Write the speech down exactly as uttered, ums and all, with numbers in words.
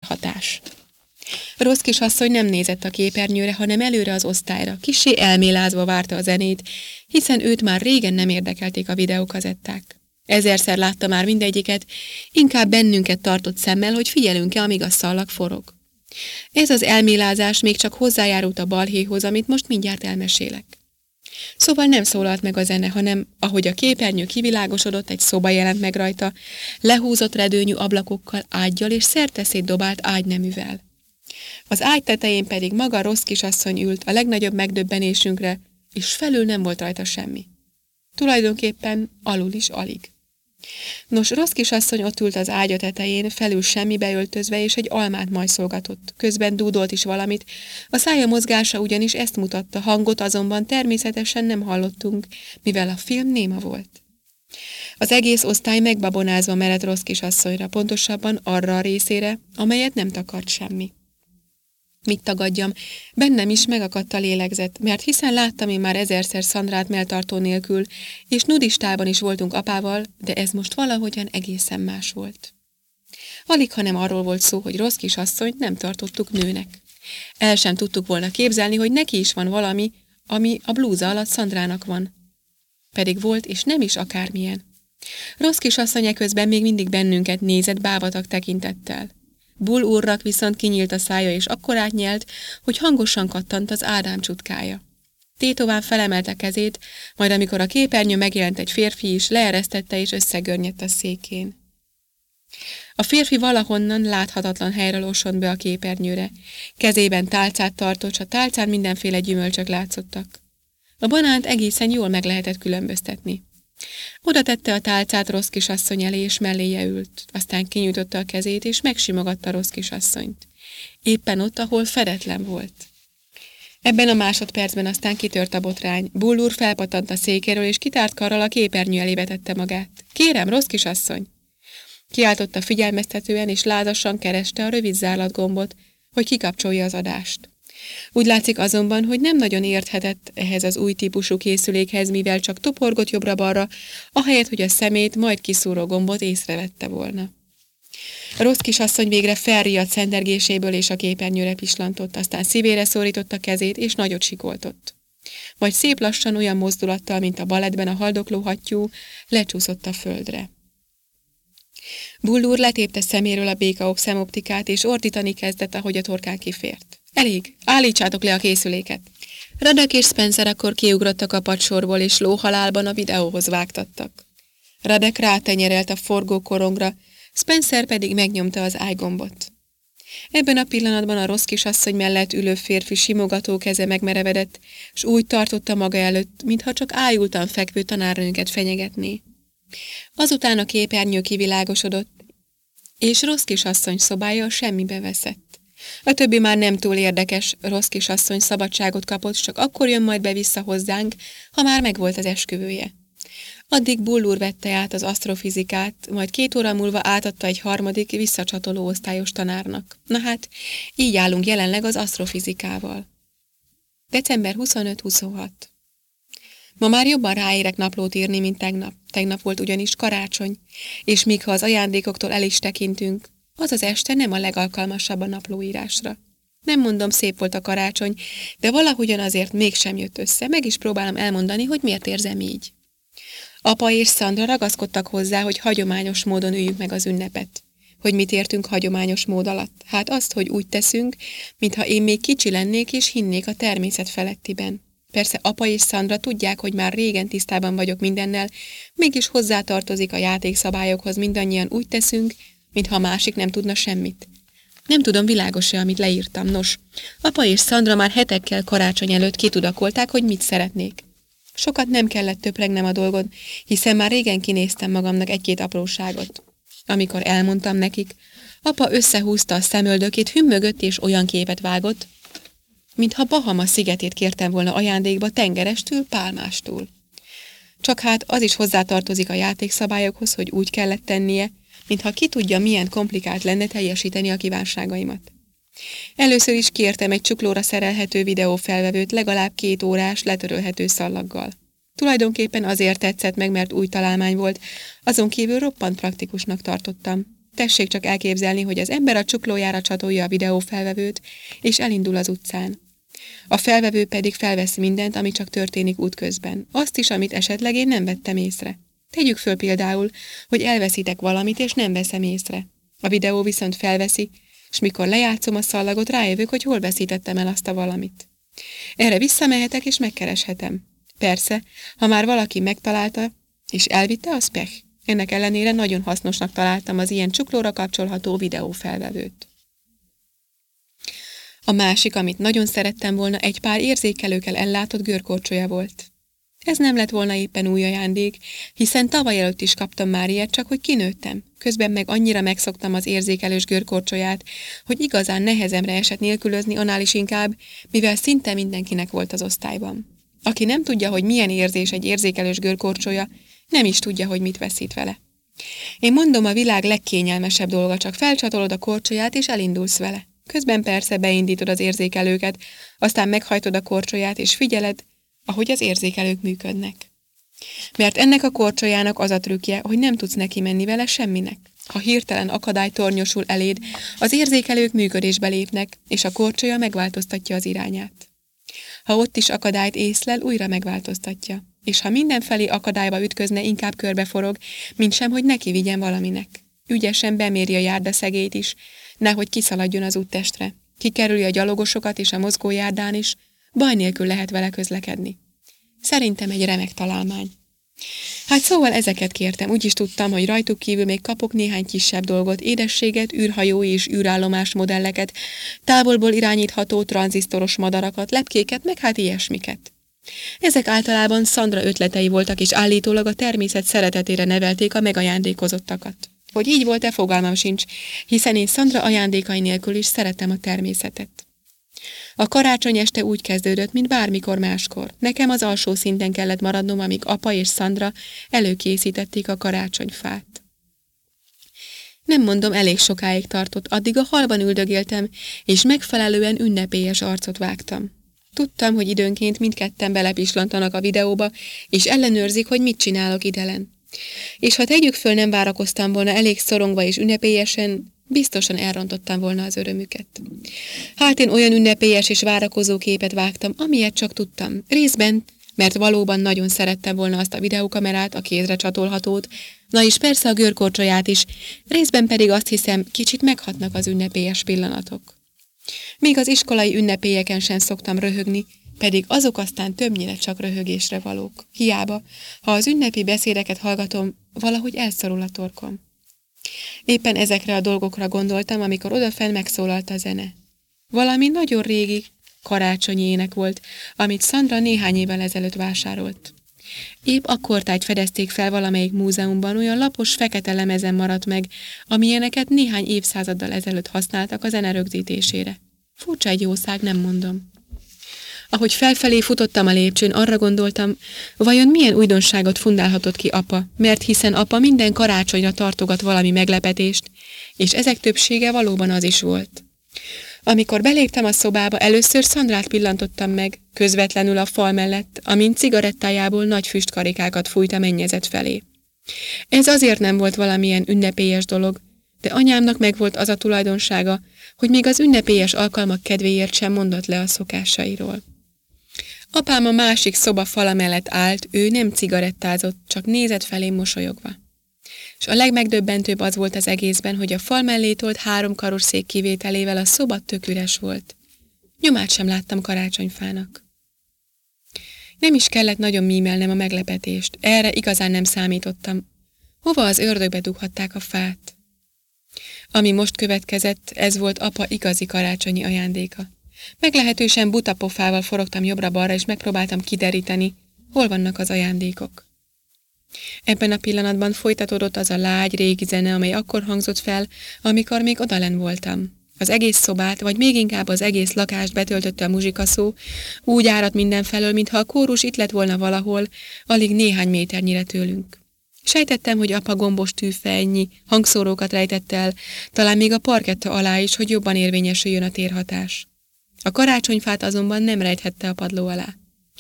hatás. Rossz kisasszony nem nézett a képernyőre, hanem előre az osztályra, kissé elmélázva várta a zenét, hiszen őt már régen nem érdekelték a videókazetták. Ezerszer látta már mindegyiket, inkább bennünket tartott szemmel, hogy figyelünk-e, amíg a szallag forog. Ez az elmélázás még csak hozzájárult a balhéhoz, amit most mindjárt elmesélek. Szóval nem szólalt meg a zene, hanem, ahogy a képernyő kivilágosodott, egy szoba jelent meg rajta, lehúzott redőnyű ablakokkal, ággyal és szerteszét dobált ágyneművel. Az ágy tetején pedig maga Rossz kisasszony ült a legnagyobb megdöbbenésünkre, és felül nem volt rajta semmi. Tulajdonképpen alul is alig. Nos, Rossz kisasszony ott ült az ágya tetején, felül semmibe öltözve, és egy almát majszolgatott. Közben dúdolt is valamit, a szája mozgása ugyanis ezt mutatta, hangot azonban természetesen nem hallottunk, mivel a film néma volt. Az egész osztály megbabonázva merett Rossz kisasszonyra, pontosabban arra a részére, amelyet nem takart semmi. Mit tagadjam, bennem is megakadt a lélegzet, mert hiszen láttam én már ezerszer Szandrát melltartó nélkül, és nudistában is voltunk apával, de ez most valahogyan egészen más volt. Alig, hanem arról volt szó, hogy Rossz kisasszonyt nem tartottuk nőnek. El sem tudtuk volna képzelni, hogy neki is van valami, ami a blúza alatt Szandrának van. Pedig volt, és nem is akármilyen. Rossz kisasszony eközben még mindig bennünket nézett bávatak tekintettel. Bull úrnak viszont kinyílt a szája, és akkorát nyelt, hogy hangosan kattant az Ádám csutkája. Tétován felemelte kezét, majd amikor a képernyő megjelent egy férfi is, leeresztette és összegörnyedt a székén. A férfi valahonnan láthatatlan helyről osont be a képernyőre. Kezében tálcát tartott, s a tálcán mindenféle gyümölcsök látszottak. A banánt egészen jól meg lehetett különböztetni. Oda tette a tálcát Rossz kisasszony elé, és melléje ült. Aztán kinyújtotta a kezét, és megsimogatta Rossz kisasszonyt. Éppen ott, ahol fedetlen volt. Ebben a másodpercben aztán kitört a botrány. Bull úr felpattant a székéről, és kitárt karral a képernyő elé vetette magát. Kérem, Rossz kisasszony! Kiáltotta figyelmeztetően, és lázasan kereste a rövid zárlatgombot, hogy kikapcsolja az adást. Úgy látszik azonban, hogy nem nagyon érthetett ehhez az új típusú készülékhez, mivel csak toporgott jobbra-balra, ahelyett, hogy a szemét, majd kiszúró gombot észrevette volna. A Rossz kisasszony végre felriadt szendergéséből, és a képernyőre pislantott, aztán szívére szorította kezét, és nagyot sikoltott. Majd szép lassan olyan mozdulattal, mint a balettben a haldokló hattyú, lecsúszott a földre. Bull úr letépte szeméről a békaok szemoptikát, és ordítani kezdett, ahogy a torkán kifért. Elég, állítsátok le a készüléket! Radek és Spencer akkor kiugrottak a padsorból, és lóhalálban a videóhoz vágtattak. Radek rátenyerelt a forgókorongra, Spencer pedig megnyomta az ájgombot. Ebben a pillanatban a Rossz kisasszony mellett ülő férfi simogató keze megmerevedett, s úgy tartotta maga előtt, mintha csak ájultan fekvő tanárnőnket fenyegetné. Azután a képernyő kivilágosodott, és Rossz kisasszony szobája semmibe veszett. A többi már nem túl érdekes, Rossz kisasszony szabadságot kapott, csak akkor jön majd be vissza hozzánk, ha már megvolt az esküvője. Addig Bull úr vette át az asztrofizikát, majd két óra múlva átadta egy harmadik, visszacsatoló osztályos tanárnak. Na hát, így állunk jelenleg az asztrofizikával. december huszonötödike huszonhat. Ma már jobban ráérek naplót írni, mint tegnap. Tegnap volt ugyanis karácsony, és míg ha az ajándékoktól el is tekintünk, az az este nem a legalkalmasabb a naplóírásra. Nem mondom, szép volt a karácsony, de valahogyan azért mégsem jött össze, meg is próbálom elmondani, hogy miért érzem így. Apa és Szandra ragaszkodtak hozzá, hogy hagyományos módon üljük meg az ünnepet. Hogy mit értünk hagyományos mód alatt? Hát azt, hogy úgy teszünk, mintha én még kicsi lennék és hinnék a természet felettiben. Persze apa és Szandra tudják, hogy már régen tisztában vagyok mindennel, mégis hozzátartozik a játékszabályokhoz, mindannyian úgy teszünk, mintha másik nem tudna semmit. Nem tudom, világos-e, amit leírtam. Nos, apa és Szandra már hetekkel karácsony előtt kitudakolták, hogy mit szeretnék. Sokat nem kellett töprengnem a dolgon, hiszen már régen kinéztem magamnak egy-két apróságot. Amikor elmondtam nekik, apa összehúzta a szemöldökét, hümmögött és olyan képet vágott, mintha Bahama szigetét kértem volna ajándékba tengerestül, pálmástól. Csak hát az is hozzátartozik a játékszabályokhoz, hogy úgy kellett tennie, mintha ki tudja, milyen komplikált lenne teljesíteni a kívánságaimat. Először is kértem egy csuklóra szerelhető videófelvevőt legalább két órás letörölhető szallaggal. Tulajdonképpen azért tetszett meg, mert új találmány volt, azon kívül roppant praktikusnak tartottam. Tessék csak elképzelni, hogy az ember a csuklójára csatolja a videófelvevőt, és elindul az utcán. A felvevő pedig felvesz mindent, ami csak történik útközben. Azt is, amit esetleg én nem vettem észre. Tegyük föl például, hogy elveszítek valamit, és nem veszem észre. A videó viszont felveszi, és mikor lejátszom a szallagot, rájövök, hogy hol veszítettem el azt a valamit. Erre visszamehetek, és megkereshetem. Persze, ha már valaki megtalálta, és elvitte, az pech. Ennek ellenére nagyon hasznosnak találtam az ilyen csuklóra kapcsolható videófelvevőt. A másik, amit nagyon szerettem volna, egy pár érzékelőkkel ellátott görkorcsolya volt. Ez nem lett volna éppen új ajándék, hiszen tavaly előtt is kaptam már ilyet, csak hogy kinőttem. Közben meg annyira megszoktam az érzékelős görkorcsolyát, hogy igazán nehezemre esett nélkülözni, annál is inkább, mivel szinte mindenkinek volt az osztályban. Aki nem tudja, hogy milyen érzés egy érzékelős görkorcsolya, nem is tudja, hogy mit veszít vele. Én mondom, a világ legkényelmesebb dolga, csak felcsatolod a korcsolyát és elindulsz vele. Közben persze beindítod az érzékelőket, aztán meghajtod a korcsolyát és figyeled, ahogy az érzékelők működnek. Mert ennek a korcsolyának az a trükkje, hogy nem tudsz neki menni vele semminek. Ha hirtelen akadály tornyosul eléd, az érzékelők működésbe lépnek, és a korcsolya megváltoztatja az irányát. Ha ott is akadályt észlel, újra megváltoztatja. És ha mindenfelé akadályba ütközne, inkább körbeforog, mint sem, hogy neki vigyen valaminek. Ügyesen beméri a járdaszegélyt is, nehogy kiszaladjon az úttestre. Kikerüli a gyalogosokat és a mozgójárdán is, baj nélkül lehet vele közlekedni. Szerintem egy remek találmány. Hát szóval ezeket kértem, úgy is tudtam, hogy rajtuk kívül még kapok néhány kisebb dolgot, édességet, űrhajó és űrállomás modelleket, távolból irányítható tranzisztoros madarakat, lepkéket, meg hát ilyesmiket. Ezek általában Szandra ötletei voltak, és állítólag a természet szeretetére nevelték a megajándékozottakat. Hogy így volt-e, fogalmam sincs, hiszen én Szandra ajándékai nélkül is szeretem a természetet. A karácsony este úgy kezdődött, mint bármikor máskor. Nekem az alsó szinten kellett maradnom, amíg apa és Szandra előkészítették a karácsonyfát. Nem mondom, elég sokáig tartott, addig a halban üldögéltem, és megfelelően ünnepélyes arcot vágtam. Tudtam, hogy időnként mindketten belepislantanak a videóba, és ellenőrzik, hogy mit csinálok idelen. És ha tegyük föl, nem várakoztam volna elég szorongva és ünnepélyesen, biztosan elrontottam volna az örömüket. Hát én olyan ünnepélyes és várakozó képet vágtam, amilyet csak tudtam. Részben, mert valóban nagyon szerettem volna azt a videókamerát, a kézre csatolhatót, na és persze a görkorcsolyát is, részben pedig azt hiszem, kicsit meghatnak az ünnepélyes pillanatok. Még az iskolai ünnepélyeken sem szoktam röhögni, pedig azok aztán többnyire csak röhögésre valók. Hiába, ha az ünnepi beszédeket hallgatom, valahogy elszorul a torkom. Éppen ezekre a dolgokra gondoltam, amikor odafenn megszólalt a zene. Valami nagyon régi karácsonyi ének volt, amit Szandra néhány évvel ezelőtt vásárolt. Épp akkortájt fedezték fel valamelyik múzeumban, olyan lapos fekete lemezen maradt meg, amilyeneket néhány évszázaddal ezelőtt használtak a zene rögzítésére. Furcsa egy jószág, nem mondom. Ahogy felfelé futottam a lépcsőn, arra gondoltam, vajon milyen újdonságot fundálhatott ki apa, mert hiszen apa minden karácsonyra tartogat valami meglepetést, és ezek többsége valóban az is volt. Amikor beléptem a szobába, először Szandrát pillantottam meg, közvetlenül a fal mellett, amint cigarettájából nagy füstkarikákat fújt a mennyezet felé. Ez azért nem volt valamilyen ünnepélyes dolog, de anyámnak megvolt az a tulajdonsága, hogy még az ünnepélyes alkalmak kedvéért sem mondott le a szokásairól. Apám a másik szoba fala mellett állt, ő nem cigarettázott, csak nézett felém mosolyogva. És a legmegdöbbentőbb az volt az egészben, hogy a fal mellé tolt három karosszék kivételével a szoba tök üres volt. Nyomát sem láttam karácsonyfának. Nem is kellett nagyon mímelnem a meglepetést, erre igazán nem számítottam. Hova az ördögbe dughatták a fát? Ami most következett, ez volt apa igazi karácsonyi ajándéka. Meglehetősen buta pofával forogtam jobbra-balra, és megpróbáltam kideríteni, hol vannak az ajándékok. Ebben a pillanatban folytatódott az a lágy, régi zene, amely akkor hangzott fel, amikor még odalen voltam. Az egész szobát, vagy még inkább az egész lakást betöltötte a muzsikaszó, úgy áradt mindenfelől, mintha a kórus itt lett volna valahol, alig néhány méternyire tőlünk. Sejtettem, hogy apa gombos tűfejnyi hangszórókat rejtett el, talán még a parketta alá is, hogy jobban érvényesüljön a térhatás. A karácsonyfát azonban nem rejthette a padló alá.